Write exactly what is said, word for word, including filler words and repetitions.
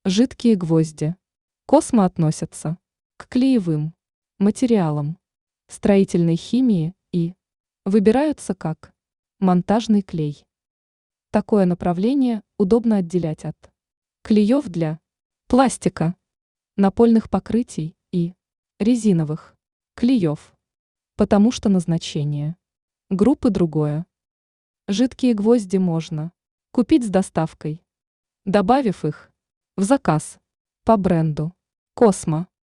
Жидкие гвозди. Космо относятся к клеевым материалам, строительной химии и выбираются как монтажный клей. Такое направление удобно отделять от клеев для пластика, напольных покрытий и резиновых клеев, потому что назначение группы другое. Жидкие гвозди можно купить с доставкой, добавив их в заказ по бренду Космо.